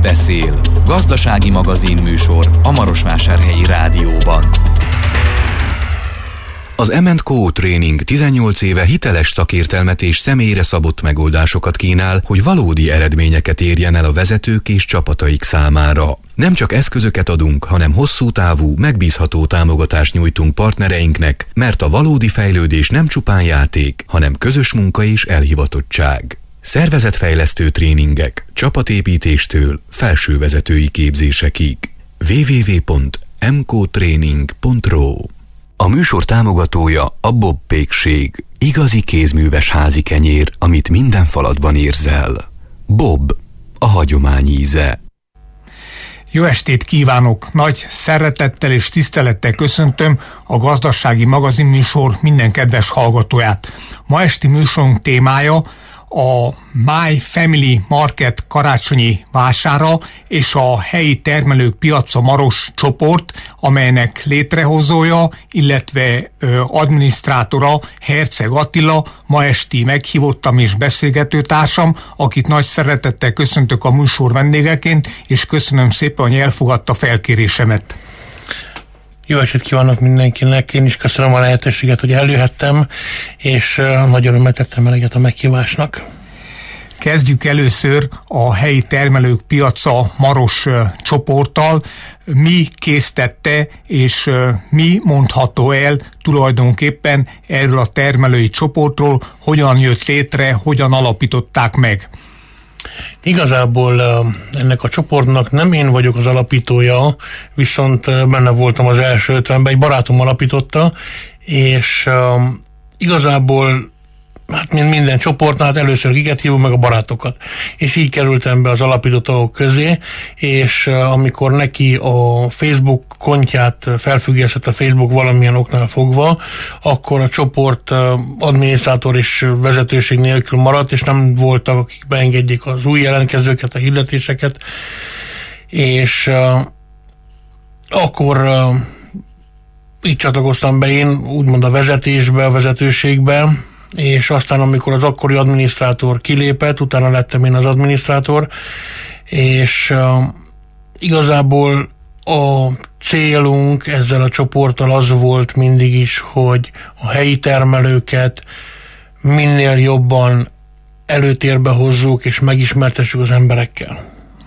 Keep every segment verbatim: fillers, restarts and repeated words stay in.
Közbeszél. Gazdasági magazin műsor a Marosvásárhelyi Rádióban. Az em and kó Tréning tizennyolc éve hiteles szakértelmet és személyre szabott megoldásokat kínál, hogy valódi eredményeket érjen el a vezetők és csapataik számára. Nem csak eszközöket adunk, hanem hosszú távú, megbízható támogatást nyújtunk partnereinknek, mert a valódi fejlődés nem csupán játék, hanem közös munka és elhivatottság. Szervezetfejlesztő tréningek, csapatépítéstől felsővezetői képzésekig. double-u double-u double-u pont em kó tréning pont r o. A műsor támogatója a Bob Pékség, igazi kézműves házi kenyér, amit minden falatban érzel. Bob, a hagyomány íze. Jó estét kívánok! Nagy szeretettel és tisztelettel köszöntöm a Gazdasági Magazin műsor minden kedves hallgatóját. Ma esti műsorunk témája a My Family Market karácsonyi vására és a helyi termelők piaca Maros csoport, amelynek létrehozója, illetve ö, adminisztrátora Herceg Attila, ma esti meghívottam és beszélgetőtársam, akit nagy szeretettel köszöntök a műsor vendégeként, és köszönöm szépen, hogy elfogadta felkérésemet. Jó estét kívánok mindenkinek, én is köszönöm a lehetőséget, hogy eljöhettem, és uh, nagy örömmel tettem eleget a meghívásnak. Kezdjük először a helyi termelők piaca Maros uh, csoporttal. Mi késztette, és uh, mi mondható el tulajdonképpen erről a termelői csoportról, hogyan jött létre, hogyan alapították meg? Igazából ennek a csoportnak nem én vagyok az alapítója, viszont benne voltam az első ötvenben, egy barátom alapította, és um, igazából hát mint minden csoportnál, hát először kiket hívunk meg a barátokat. És így kerültem be az alapító tagok közé, és uh, amikor neki a Facebook kontját felfüggesztett a Facebook valamilyen oknál fogva, akkor a csoport uh, adminisztrátor és vezetőség nélkül maradt, és nem voltak, akik beengedjék az új jelentkezőket, a hirdetéseket, és uh, akkor uh, így csatlakoztam be én, úgymond a vezetésbe, a vezetőségbe, és aztán amikor az akkori adminisztrátor kilépett, utána lettem én az adminisztrátor, és uh, igazából a célunk ezzel a csoporttal az volt mindig is, hogy a helyi termelőket minél jobban előtérbe hozzuk, és megismertessük az emberekkel.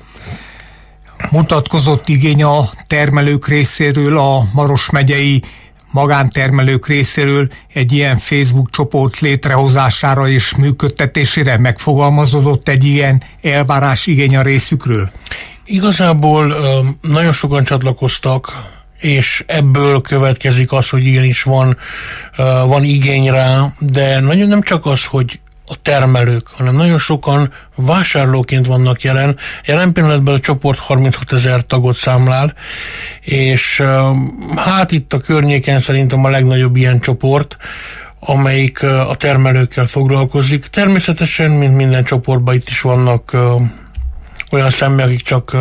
Mutatkozott igény a termelők részéről, a Maros megyei magántermelők részéről egy ilyen Facebook csoport létrehozására és működtetésére? Megfogalmazódott egy ilyen elvárás, igény a részükről? Igazából nagyon sokan csatlakoztak, és ebből következik az, hogy igenis van, van igény rá, de nagyon nem csak az, hogy a termelők, hanem nagyon sokan vásárlóként vannak jelen. Jelen pillanatban a csoport harminchatezer tagot számlál, és hát itt a környéken szerintem a legnagyobb ilyen csoport, amelyik a termelőkkel foglalkozik. Természetesen, mint minden csoportban, itt is vannak olyan személyek, akik csak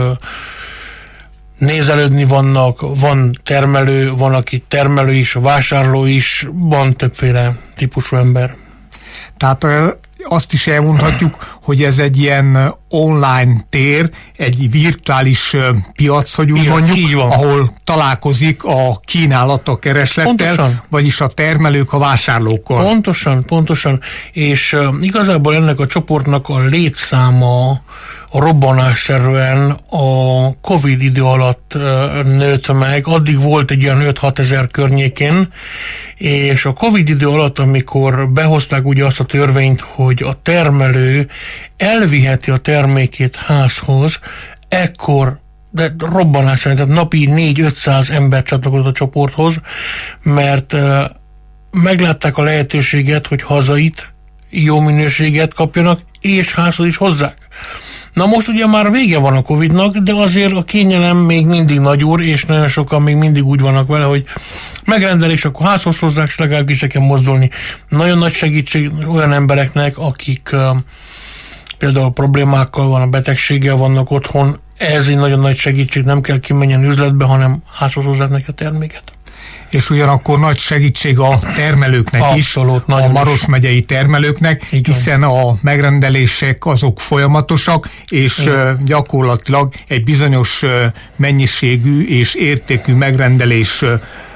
nézelődni vannak, van termelő, van aki termelő is, vásárló is, van többféle típusú ember. Tehát azt is elmondhatjuk, hogy ez egy ilyen online tér, egy virtuális piac, hogy úgy mondjuk, ahol találkozik a kínálat a kereslettel, pontosan. Vagyis a termelők a vásárlókkal. Pontosan, pontosan. És uh, igazából ennek a csoportnak a létszáma a robbanásszerűen a Covid idő alatt uh, nőtt meg, addig volt egy olyan öt-hat ezer környékén, és a Covid idő alatt, amikor behozták ugye azt a törvényt, hogy a termelő elviheti a termékét házhoz, ekkor, de robbanás szerint, tehát napi négy-ötszáz ember csatlakozott a csoporthoz, mert uh, meglátták a lehetőséget, hogy hazait, jó minőséget kapjanak, és házhoz is hozzák. Na most ugye már vége van a Covidnak, de azért a kényelem még mindig nagy úr, és nagyon sokan még mindig úgy vannak vele, hogy megrendelik, akkor házhoz hozzák, és legalább is kell mozdulni. Nagyon nagy segítség olyan embereknek, akik uh, például problémákkal van, a betegséggel vannak otthon, ez egy nagyon nagy segítség, nem kell kimenjen üzletbe, hanem házhoz hozzák neki a terméket. És ugyanakkor nagy segítség a termelőknek Abszolút, is, a Maros megyei termelőknek, hiszen a megrendelések azok folyamatosak, és Igen. gyakorlatilag egy bizonyos mennyiségű és értékű megrendelés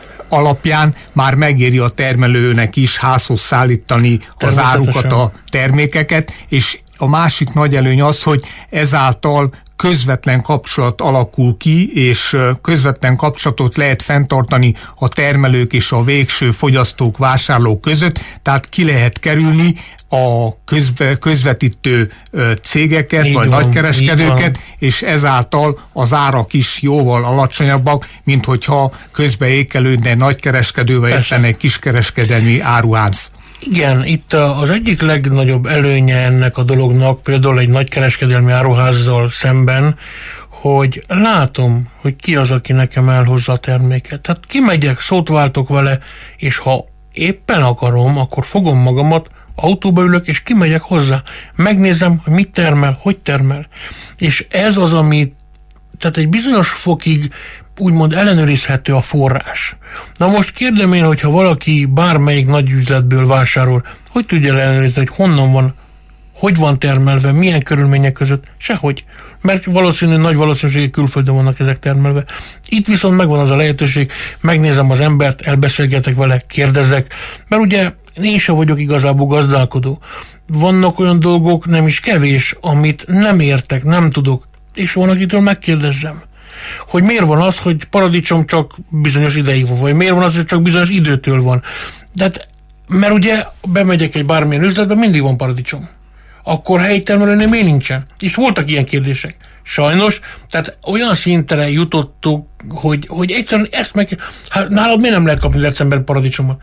alapján már megéri a termelőnek is házhoz szállítani az árukat, a termékeket, és a másik nagy előny az, hogy ezáltal közvetlen kapcsolat alakul ki, és közvetlen kapcsolatot lehet fenntartani a termelők és a végső fogyasztók, vásárlók között, tehát ki lehet kerülni a közve, közvetítő cégeket, így vagy van, nagykereskedőket, és ezáltal az árak is jóval alacsonyabbak, mint hogyha közbeékelődne nagykereskedő, vagy éppen egy kiskereskedelmi áruház. Igen, itt az egyik legnagyobb előnye ennek a dolognak, például egy nagykereskedelmi áruházzal szemben, hogy látom, hogy ki az, aki nekem elhozza a terméket. Tehát kimegyek, szót váltok vele, és ha éppen akarom, akkor fogom magamat, autóba ülök, és kimegyek hozzá. Megnézem, hogy mit termel, hogy termel. És ez az, ami, tehát egy bizonyos fokig úgymond ellenőrizhető a forrás. Na most kérdem én, hogyha valaki bármelyik nagy üzletből vásárol, hogy tudja ellenőrizni, hogy honnan van, hogy van termelve, milyen körülmények között? Sehogy. Mert valószínű, nagy valószínűséggel külföldön vannak ezek termelve. Itt viszont megvan az a lehetőség, megnézem az embert, elbeszélgetek vele, kérdezek, mert ugye én sem vagyok igazából gazdálkodó. Vannak olyan dolgok, nem is kevés, amit nem értek, nem tudok, és van, akitől megkérdezzem, hogy miért van az, hogy paradicsom csak bizonyos ideig van, vagy miért van az, hogy csak bizonyos időtől van. De hát, mert ugye bemegyek egy bármilyen üzletbe, mindig van paradicsom. Akkor helyi termelőnél miért nincsen? És voltak ilyen kérdések. Sajnos, tehát olyan szintre jutottuk, hogy, hogy egyszerűen ezt meg... Hát nálad miért nem lehet kapni december paradicsomot?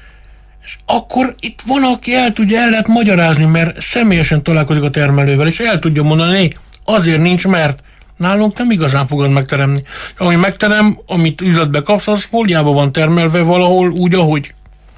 És akkor itt van, aki el tudja, el lehet magyarázni, mert személyesen találkozik a termelővel, és el tudja mondani, azért nincs, mert nálunk nem igazán fogod megteremni. Ahogy megterem, amit üzletbe kapsz, az fóliában van termelve valahol úgy, ahogy.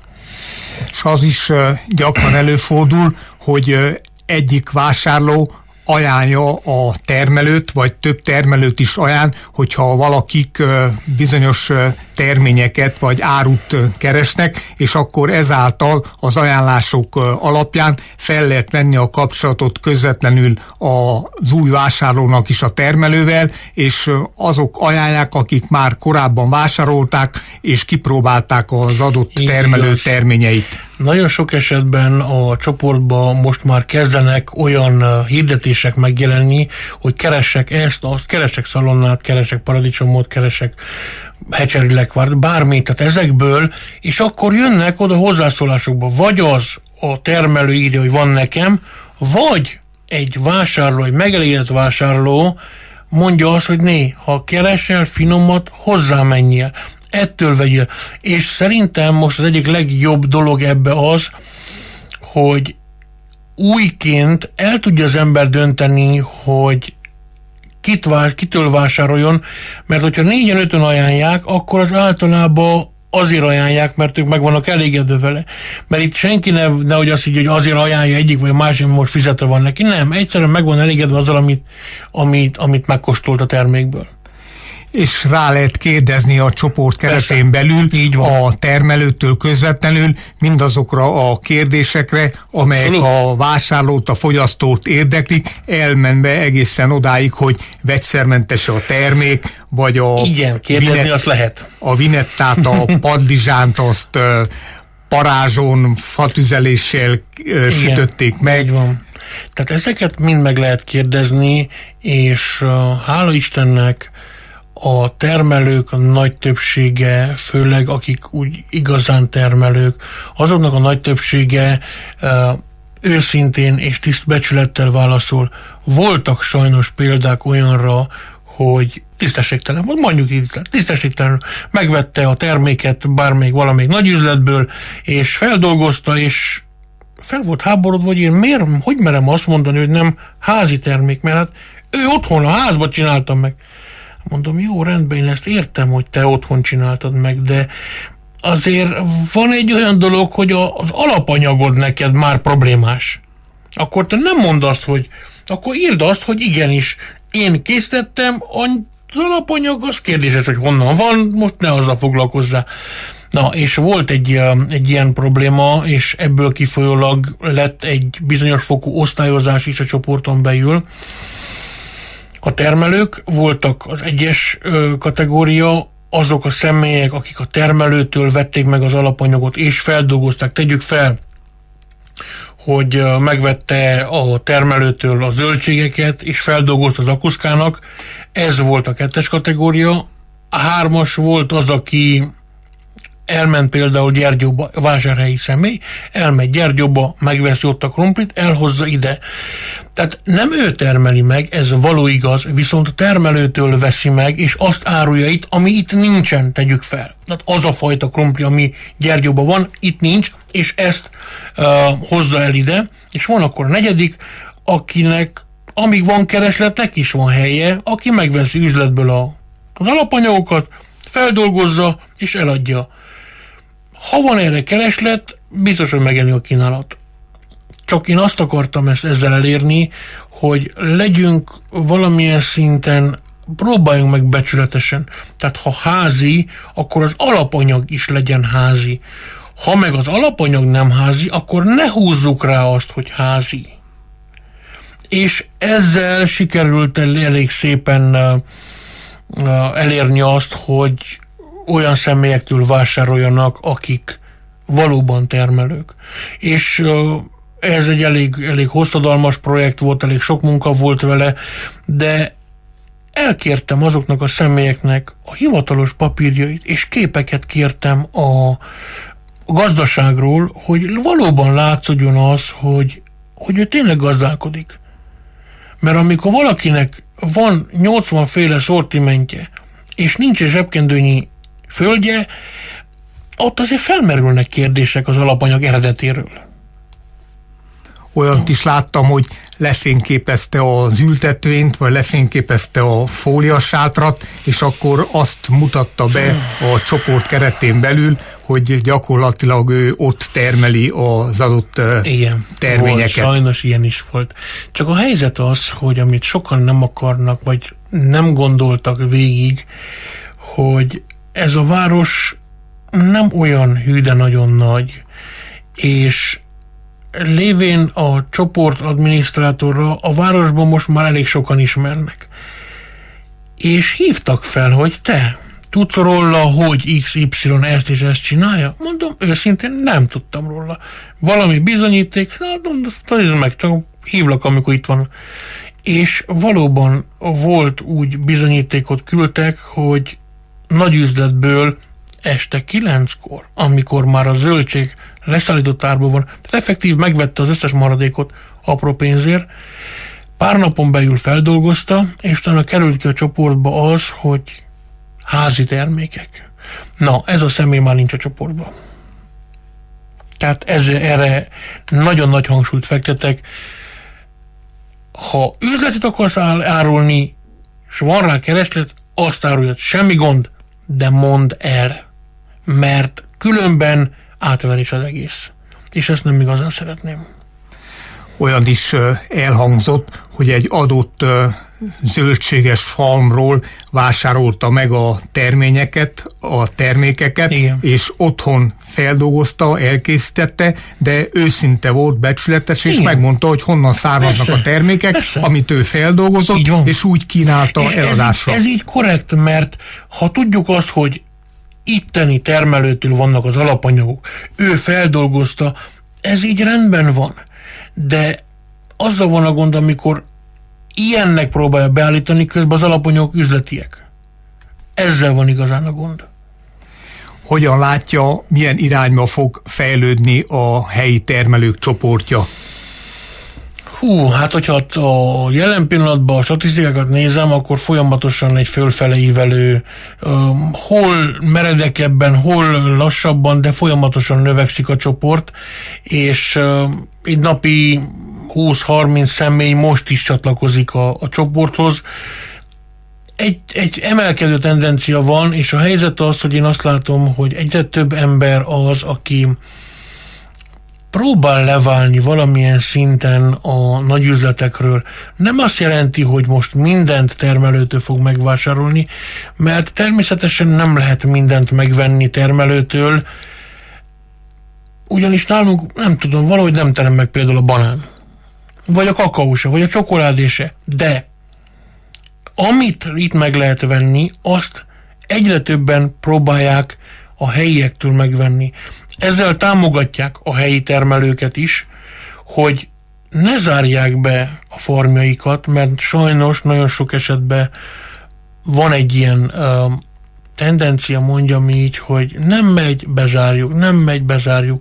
És az is gyakran előfordul, hogy egyik vásárló ajánlja a termelőt, vagy több termelőt is ajánl, hogyha valakik bizonyos terményeket vagy árut keresnek, és akkor ezáltal az ajánlások alapján fel lehet venni a kapcsolatot közvetlenül az új vásárlónak is a termelővel, és azok ajánlják, akik már korábban vásárolták, és kipróbálták az adott így termelő igaz. terményeit. Nagyon sok esetben a csoportban most már kezdenek olyan hirdetések megjelenni, hogy keresek ezt, azt, keresek szalonnát, keresek paradicsomot, keresek hecserilekvárt, bármit, tehát ezekből, és akkor jönnek oda hozzászólásokba, vagy az a termelő írja, hogy van nekem, vagy egy vásárló, egy megelégedett vásárló mondja azt, hogy né, ha keresel finomat, hozzámenjél. Ettől vegyél. És szerintem most az egyik legjobb dolog ebbe az, hogy újként el tudja az ember dönteni, hogy kit vás, kitől vásároljon, mert hogyha négyen ötön ajánlják, akkor az általában azért ajánlják, mert ők meg vannak elégedve vele. Mert itt senki ne, nehogy azt így, hogy azért ajánlja egyik vagy másik, most fizetve van neki. Nem, egyszerűen meg van elégedve azzal, amit, amit, amit megkóstolt a termékből. És rá lehet kérdezni a csoport keretén belül a termelőtől közvetlenül mindazokra a kérdésekre, amelyek Abszolút. a vásárlót, a fogyasztót érdeklik, elmenve egészen odáig, hogy vegyszermentes a termék, vagy a, Igen, kérdezni vinet, azt lehet. a vinettát, a padlizsánt, azt parázson, fatüzeléssel Igen, sütötték meg. Így van. Tehát ezeket mind meg lehet kérdezni, és hála Istennek a termelők a nagy többsége, főleg akik úgy igazán termelők, azoknak a nagy többsége uh, őszintén és tisztbecsülettel válaszol. Voltak sajnos példák olyanra, hogy tisztességtelen, mondjuk így, tisztességtelen, megvette a terméket bármelyik valamelyik nagy üzletből, és feldolgozta, és fel volt háborodva, hogy én miért, hogy merem azt mondani, hogy nem házi termék, mert hát ő otthon a házban csináltam meg. Mondom, jó, rendben, én ezt értem, hogy te otthon csináltad meg, de azért van egy olyan dolog, hogy az alapanyagod neked már problémás. Akkor te nem mondd azt, hogy akkor írd azt, hogy igenis, én készítettem, az alapanyag az kérdéses, hogy honnan van, most ne azzal foglalkozzál. Na, és volt egy, egy ilyen probléma, és ebből kifolyólag lett egy bizonyos fokú osztályozás is a csoporton belül. A termelők voltak az egyes kategória, azok a személyek, akik a termelőtől vették meg az alapanyagot és feldolgozták. Tegyük fel, hogy megvette a termelőtől a zöldségeket és feldolgozta az akuszkának. Ez volt a kettes kategória. A hármas volt az, aki elment például Gyergyóba, vásárhelyi személy, elmegy Gyergyóba, megveszi ott a krumplit, elhozza ide. Tehát nem ő termeli meg, ez való igaz, viszont a termelőtől veszi meg, és azt árulja itt, ami itt nincsen, tegyük fel. Tehát az a fajta krumpli, ami Gyergyóban van, itt nincs, és ezt uh, hozza el ide, és van akkor a negyedik, akinek, amíg van keresletnek is van helye, aki megveszi üzletből a, az alapanyagokat, feldolgozza, és eladja. Ha van erre kereslet, biztos, hogy megjelenik a kínálat. Csak én azt akartam ezt ezzel elérni, hogy legyünk valamilyen szinten, próbáljunk meg becsületesen. Tehát ha házi, akkor az alapanyag is legyen házi. Ha meg az alapanyag nem házi, akkor ne húzzuk rá azt, hogy házi. És ezzel sikerült elég szépen elérni azt, hogy olyan személyektől vásároljanak, akik valóban termelők. És ez egy elég, elég hosszadalmas projekt volt, elég sok munka volt vele, de elkértem azoknak a személyeknek a hivatalos papírjait, és képeket kértem a gazdaságról, hogy valóban látszódjon az, hogy, hogy ő tényleg gazdálkodik. Mert amikor valakinek van nyolcvan féle szortimentje, és nincs egy zsebkendőnyi földje, ott azért felmerülnek kérdések az alapanyag eredetéről. Olyant is láttam, hogy lefényképezte az ültetvényt, vagy lefényképezte a fóliasátrat, és akkor azt mutatta be a csoport keretén belül, hogy gyakorlatilag ő ott termeli az adott igen, terményeket. Volt, sajnos ilyen is volt. Csak a helyzet az, hogy amit sokan nem akarnak, vagy nem gondoltak végig, hogy ez a város nem olyan hű, de nagyon nagy, és lévén a csoport adminisztrátorra a városban most már elég sokan ismernek. És hívtak fel, hogy te tudsz róla, hogy iksz ipszilon ezt és ezt csinálja? Mondom, őszintén nem tudtam róla. Valami bizonyíték, na, mondom, meg, csak hívlak, amikor itt van. És valóban volt úgy bizonyítékot küldtek, hogy nagy üzletből este kilenckor, amikor már a zöldség leszállított árból van, tehát effektív megvette az összes maradékot apró pénzért, pár napon belül feldolgozta, és utána került ki a csoportba az, hogy házi termékek. Na, ez a személy már nincs a csoportban. Tehát ez, erre nagyon nagy hangsúlyt fektetek. Ha üzletet akarsz árulni, és van rá kereslet, azt áruljad, semmi gond, de mondd el, mert különben átverés az egész. És ezt nem igazán szeretném. Olyan is elhangzott, hogy egy adott zöldséges farmról vásárolta meg a terményeket, a termékeket, igen, és otthon feldolgozta, elkészítette, de őszinte volt, becsületes, és igen, megmondta, hogy honnan származnak persze, a termékek, persze, amit ő feldolgozott, és úgy kínálta és eladásra. Ez, ez így korrekt, mert ha tudjuk azt, hogy itteni termelőtől vannak az alapanyagok, ő feldolgozta, ez így rendben van. De azzal van a gond, amikor ilyennek próbálja beállítani, közben az alapanyagok üzletiek. Ezzel van igazán a gond. Hogyan látja, milyen irányba fog fejlődni a helyi termelők csoportja? Hú, hát hogyha a jelen pillanatban a statisztikákat nézem, akkor folyamatosan egy fölfele ívelő, uh, hol meredekebben, hol lassabban, de folyamatosan növekszik a csoport, és uh, egy napi húsz-harminc személy most is csatlakozik a, a csoporthoz. Egy, egy emelkedő tendencia van, és a helyzet az, hogy én azt látom, hogy egyre több ember az, aki próbál leválni valamilyen szinten a nagyüzletekről. Nem azt jelenti, hogy most mindent termelőtől fog megvásárolni, mert természetesen nem lehet mindent megvenni termelőtől, ugyanis nálunk, nem tudom, valahogy nem terem meg például a banán, vagy a kakaósa, vagy a csokoládése, de amit itt meg lehet venni, azt egyre többen próbálják a helyiektől megvenni. Ezzel támogatják a helyi termelőket is, hogy ne zárják be a farmjaikat, mert sajnos nagyon sok esetben van egy ilyen uh, tendencia, mondjam így, hogy nem megy, bezárjuk, nem megy, bezárjuk.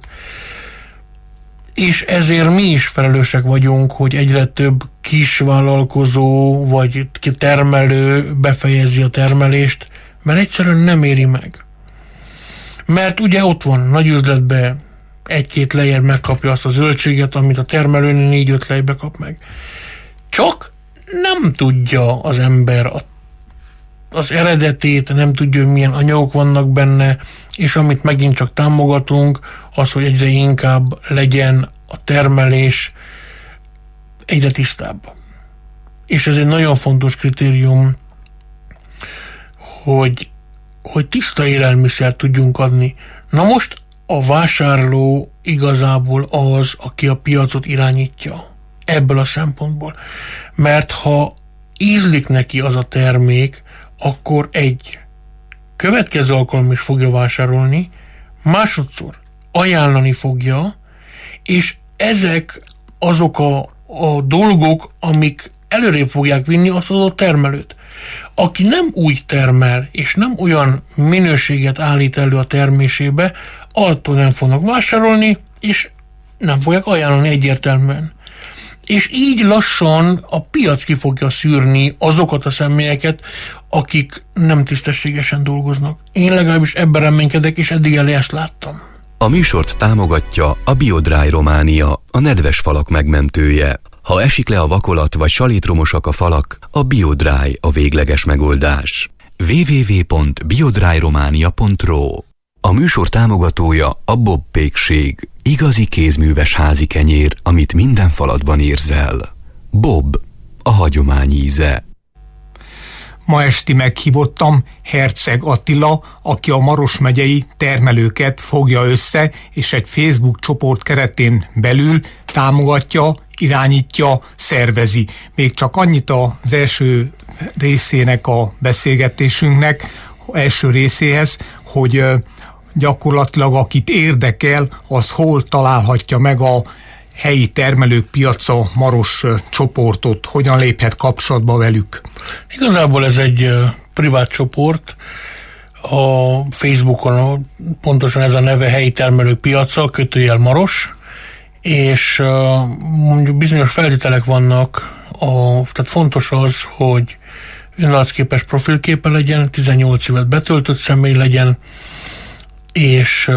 És ezért mi is felelősek vagyunk, hogy egyre több kisvállalkozó vagy termelő befejezi a termelést, mert egyszerűen nem éri meg. Mert ugye ott van nagy üzletben egy-két lejjel megkapja azt a zöldséget, amit a termelőnél négy-öt lejbe kap meg. Csak nem tudja az ember a, az eredetét, nem tudja, hogy milyen anyagok vannak benne, és amit megint csak támogatunk, az, hogy egyre inkább legyen a termelés egyre tisztább. És ez egy nagyon fontos kritérium, hogy hogy tiszta élelmiszert tudjunk adni. Na most a vásárló igazából az, aki a piacot irányítja. Ebből a szempontból. Mert ha ízlik neki az a termék, akkor egy következő alkalom is fogja vásárolni, másodszor ajánlani fogja, és ezek azok a, a dolgok, amik előrébb fogják vinni azt az adott termelőt. Aki nem úgy termel, és nem olyan minőséget állít elő a termésébe, attól nem fognak vásárolni, és nem fogják ajánlani egyértelműen. És így lassan a piac ki fogja szűrni azokat a személyeket, akik nem tisztességesen dolgoznak. Én legalábbis ebben reménykedek, és eddig elé ezt láttam. A műsort támogatja a BioDry Románia, a nedves falak megmentője. Ha esik le a vakolat vagy salitromosak a falak, a BioDry a végleges megoldás. double-u double-u double-u pont biodryromania pont ro. A műsor támogatója a Bob pékség, igazi kézműves házi kenyér, amit minden falatban érzel. Bob, a hagyomány íze. Ma esti meghívottam Herceg Attila, aki a Maros megyei termelőket fogja össze, és egy Facebook csoport keretén belül támogatja, irányítja, szervezi. Még csak annyit az első részének a beszélgetésünknek, első részéhez, hogy gyakorlatilag akit érdekel, az hol találhatja meg a helyi termelők piaca Maros csoportot, hogyan léphet kapcsolatba velük? Igazából ez egy privát csoport, a Facebookon pontosan ez a neve, helyi termelők piaca, kötőjel Maros, és mondjuk bizonyos feltételek vannak, a, tehát fontos az, hogy önállóképes profilképe legyen, tizennyolc évet betöltött személy legyen, és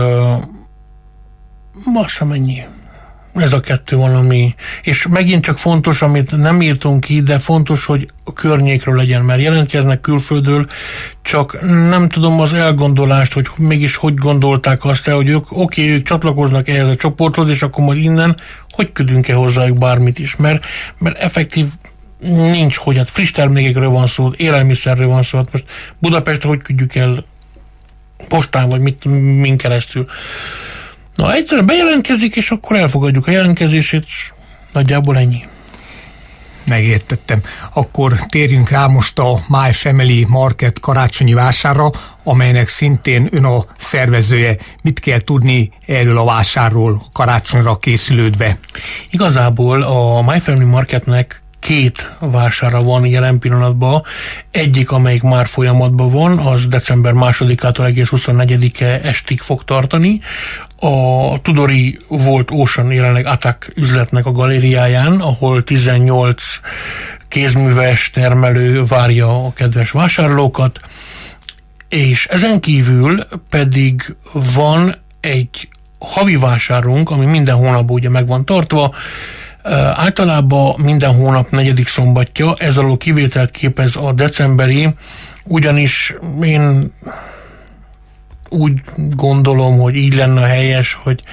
azt hiszem ennyi. Ez a kettő valami. És megint csak fontos, amit nem írtunk ki, de fontos, hogy a környékről legyen, mert jelentkeznek külföldről, csak nem tudom az elgondolást, hogy mégis hogy gondolták azt el, hogy ők, oké, okay, ők csatlakoznak ehhez a csoporthoz, és akkor majd innen hogy küldünk-e hozzájuk bármit is, mert, mert effektív nincs, hogy hát friss termékekről van szó, élelmiszerről van szó, hát most Budapestre hogy küldjük el postán, vagy mit, min keresztül. Na, egyszerűen bejelentkezik, és akkor elfogadjuk a jelentkezését, és nagyjából ennyi. Megértettem. Akkor térjünk rá most a My Family Market karácsonyi vásárra, amelynek szintén ön a szervezője. Mit kell tudni erről a vásárról karácsonyra készülődve? Igazából a My Family Marketnek két vására van jelen pillanatban. Egyik, amelyik már folyamatban van, az december másodikától egész huszonnegyedike estig fog tartani. A Tudori Volt Ocean jelenleg Attack üzletnek a galériáján, ahol tizennyolc kézműves termelő várja a kedves vásárlókat, és ezen kívül pedig van egy havi vásárunk, ami minden hónapban ugye meg van tartva. Általában minden hónap negyedik szombatja, ez alól kivételt képez a decemberi, ugyanis én úgy gondolom, hogy így lenne helyes, hogy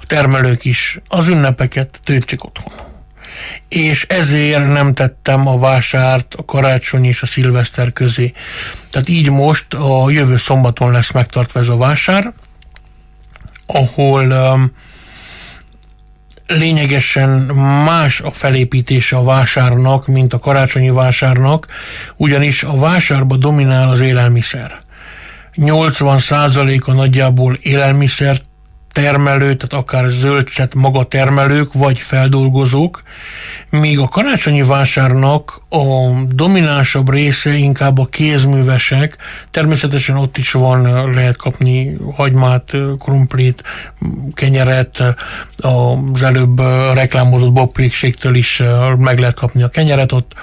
a termelők is az ünnepeket töltsék otthon. És ezért nem tettem a vásárt a karácsony és a szilveszter közé. Tehát így most a jövő szombaton lesz megtartva ez a vásár, ahol um, lényegesen más a felépítése a vásárnak, mint a karácsonyi vásárnak, ugyanis a vásárba dominál az élelmiszer. nyolcvan százaléka nagyjából élelmiszer termelő, tehát akár zöldset maga termelők, vagy feldolgozók, míg a karácsonyi vásárnak a dominánsabb része inkább a kézművesek, természetesen ott is van, lehet kapni hagymát, krumplit, kenyeret, az előbb reklámozott bobpékségtől is meg lehet kapni a kenyeret ott,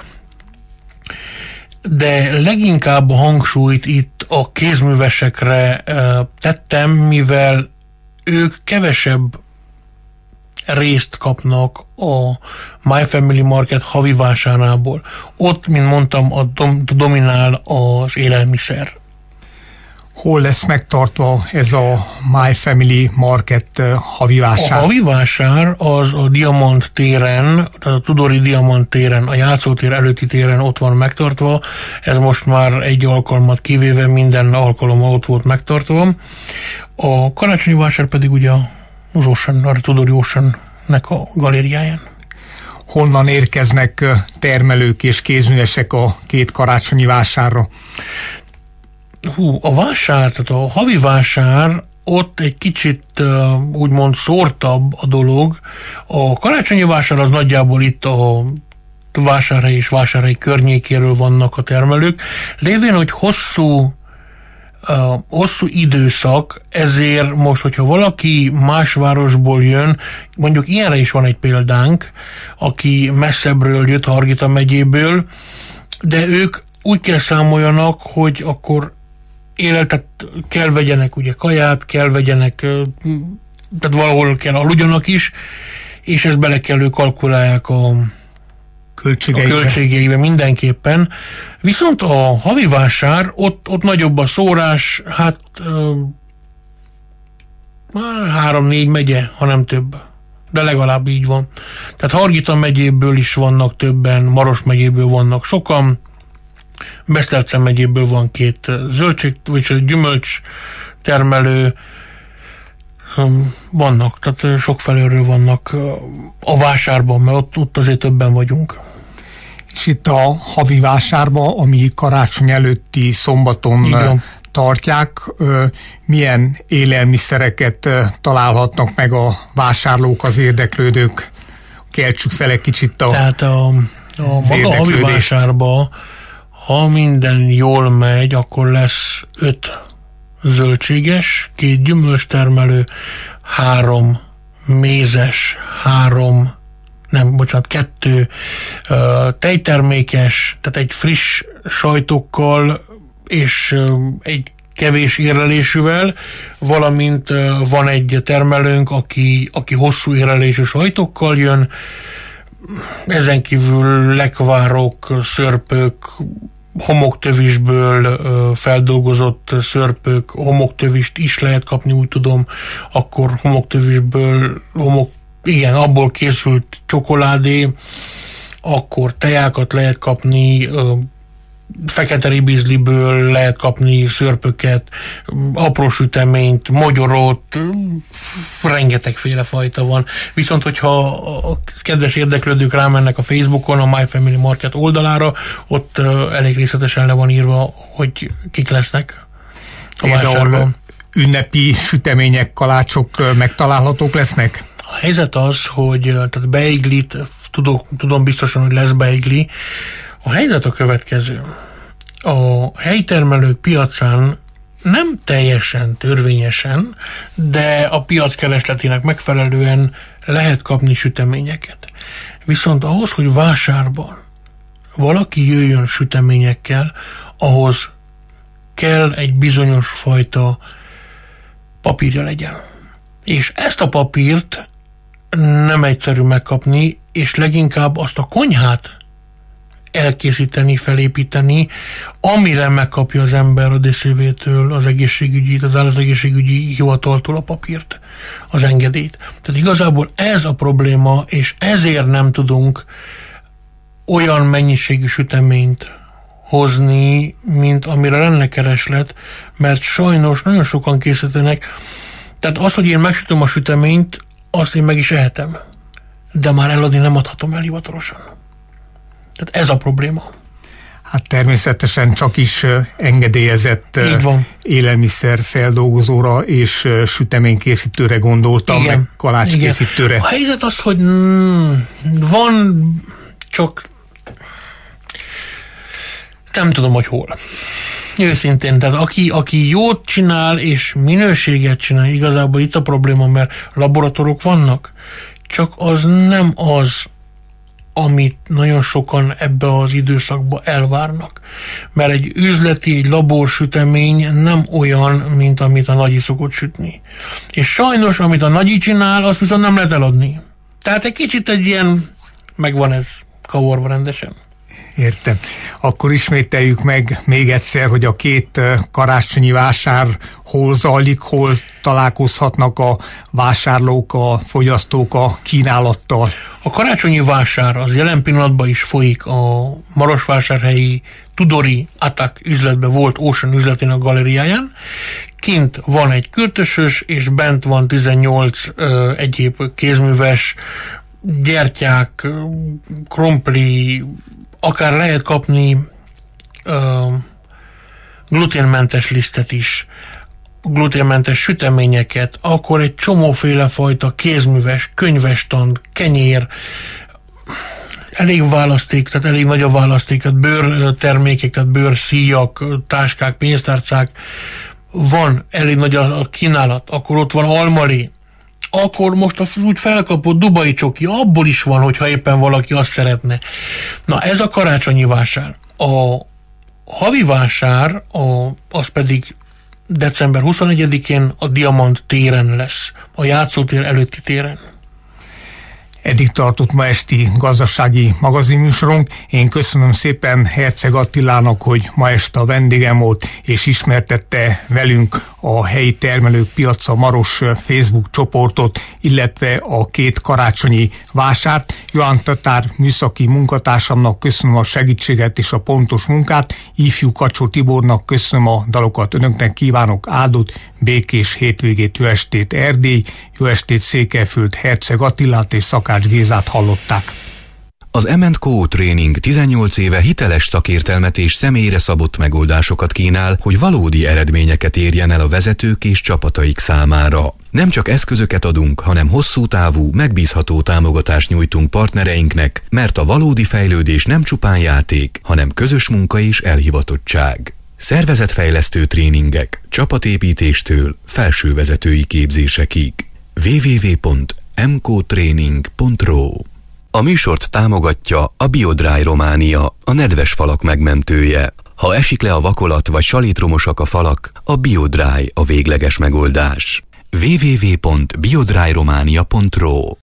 de leginkább a hangsúlyt itt a kézművesekre tettem, mivel ők kevesebb részt kapnak a My Family Market havi vásárából. Ott, mint mondtam, a dom- dominál az élelmiszer. Hol lesz megtartva ez a My Family Market havi vásár? A havi vásár az a Diamant téren, tehát a Tudori Diamant téren, a játszótér előtti téren ott van megtartva. Ez most már egy alkalmat kivéve minden alkalommal ott volt megtartva. A karácsonyi vásár pedig ugye az Ocean, a Tudori Ocean-nek a galériáján. Honnan érkeznek termelők és kézművesek a két karácsonyi vásárra? Hú, a vásár, tehát a havi vásár, ott egy kicsit uh, úgymond szórtabb a dolog. A karácsonyi vásár az nagyjából itt a vásárhely és vásárhely környékéről vannak a termelők. Lévén, hogy hosszú Uh, hosszú időszak, ezért most, hogyha valaki más városból jön, mondjuk ilyenre is van egy példánk, aki messzebbről jött, Hargita megyéből, de ők úgy kell számoljanak, hogy akkor életet kell vegyenek ugye kaját, kell vegyenek, tehát valahol kell aludjanak is, és ezt bele kell, ők kalkulálják a költségeibe. a költségeibe mindenképpen. Viszont a havi vásár, ott, ott nagyobb a szórás, hát már három-négy megye, ha nem több. De legalább így van. Tehát Hargita megyéből is vannak többen, Maros megyéből vannak sokan, Beszterce megyéből van két zöldség, vagy gyümölcs termelő, vannak, tehát sok felőről vannak a vásárban, mert ott, ott azért többen vagyunk. És itt a havi vásárban, ami karácsony előtti szombaton igen. tartják, milyen élelmiszereket találhatnak meg a vásárlók, az érdeklődők? Keltsük fel egy kicsit a Tehát a, a maga havi vásárban, ha minden jól megy, akkor lesz öt zöldséges, két gyümölcstermelő, három mézes, három, nem, bocsánat, kettő uh, tejtermékes, tehát egy friss sajtokkal és uh, egy kevés érlelésűvel, valamint uh, van egy termelőnk, aki, aki hosszú érlelésű sajtokkal jön, ezen kívül lekvárok, szörpök, homoktövisből feldolgozott szörpök, homoktövist is lehet kapni, úgy tudom, akkor homoktövisből, homok, igen, abból készült csokoládé, akkor tejákat lehet kapni, fekete ribizliből lehet kapni szörpöket, apró süteményt, mogyorot, rengetegféle fajta van. Viszont, hogyha a kedves érdeklődők rámennek a Facebookon, a My Family Market oldalára, ott elég részletesen le van írva, hogy kik lesznek a vásárban. Ünnepi sütemények, kalácsok megtalálhatók lesznek? A helyzet az, hogy tehát beiglit, tudom, tudom biztosan, hogy lesz beigli. A helyzet a következő. A helytermelők piacán nem teljesen törvényesen, de a piac keresletének megfelelően lehet kapni süteményeket. Viszont ahhoz, hogy vásárban valaki jöjjön süteményekkel, ahhoz kell egy bizonyos fajta papírja legyen. És ezt a papírt nem egyszerű megkapni, és leginkább azt a konyhát elkészíteni, felépíteni, amire megkapja az ember a dé cé vé-től, az egészségügyi, az állategészségügyi hivataltól a papírt, az engedélyt. Tehát igazából ez a probléma, és ezért nem tudunk olyan mennyiségű süteményt hozni, mint amire lenne kereslet, mert sajnos nagyon sokan készítenek. Tehát az, hogy én megsütöm a süteményt, azt én meg is ehetem. De már eladni nem adhatom el hivatalosan. Tehát ez a probléma. Hát természetesen csak is engedélyezett élelmiszerfeldolgozóra és süteménykészítőre gondoltam, igen, meg kalácskészítőre. Igen. A helyzet az, hogy mm, van csak nem tudom, hogy hol. Őszintén, tehát aki, aki jót csinál és minőséget csinál, igazából itt a probléma, mert laboratorok vannak, csak az nem az, amit nagyon sokan ebbe az időszakba elvárnak. Mert egy üzleti, egy laborsütemény nem olyan, mint amit a nagyi szokott sütni. És sajnos, amit a nagyi csinál, azt viszont nem lehet eladni. Tehát egy kicsit egy ilyen, megvan ez kavarva rendesen. Értem. Akkor ismételjük meg még egyszer, hogy a két karácsonyi vásár hol zajlik, hol találkozhatnak a vásárlók, a fogyasztók a kínálattal. A karácsonyi vásár az jelen pillanatban is folyik a marosvásárhelyi Tudori Attack üzletben, volt Ocean üzletének galériáján. Kint van egy kürtösös, és bent van tizennyolc ö, egyéb kézműves, gyertyák, krumpli, akár lehet kapni ö, gluténmentes lisztet is, gluténmentes süteményeket, akkor egy csomóféle fajta kézműves, könyvestand, kenyér, elég választék, tehát elég nagy a választék, tehát bőrtermékek, tehát bőrszíjak, táskák, pénztárcák, van elég nagy a kínálat, akkor ott van almalé, akkor most az úgy felkapott dubai csoki, abból is van, hogyha éppen valaki azt szeretne. Na, ez a karácsonyi vásár. A havi vásár, a, az pedig december huszonegyedikén a Diamant téren lesz, a játszótér előtti téren. Eddig tartott ma esti gazdasági magazinműsorunk. Én köszönöm szépen Herceg Attilának, hogy ma este a vendégem volt, és ismertette velünk a helyi termelők piaca Maros Facebook csoportot, illetve a két karácsonyi vásárt. Johann Tatár műszaki munkatársamnak köszönöm a segítséget és a pontos munkát. Ifjú Kacsó Tibornak köszönöm a dalokat. Önöknek kívánok áldott, békés hétvégét, jó estét Erdély, jó estét Székelyföld, Herceg Attilát és Szakács Gézát hallották. Az em and kó Tréning tizennyolc éve hiteles szakértelmet és személyre szabott megoldásokat kínál, hogy valódi eredményeket érjen el a vezetők és csapataik számára. Nem csak eszközöket adunk, hanem hosszú távú, megbízható támogatást nyújtunk partnereinknek, mert a valódi fejlődés nem csupán játék, hanem közös munka és elhivatottság. Szervezetfejlesztő tréningek, csapatépítéstől felsővezetői képzésekig. double-u double-u double-u pont em kó training pont ro. A műsort támogatja a BioDry Románia, a nedves falak megmentője. Ha esik le a vakolat vagy salitromosak a falak, a BioDry a végleges megoldás. double-u double-u double-u pont biodryromania pont ro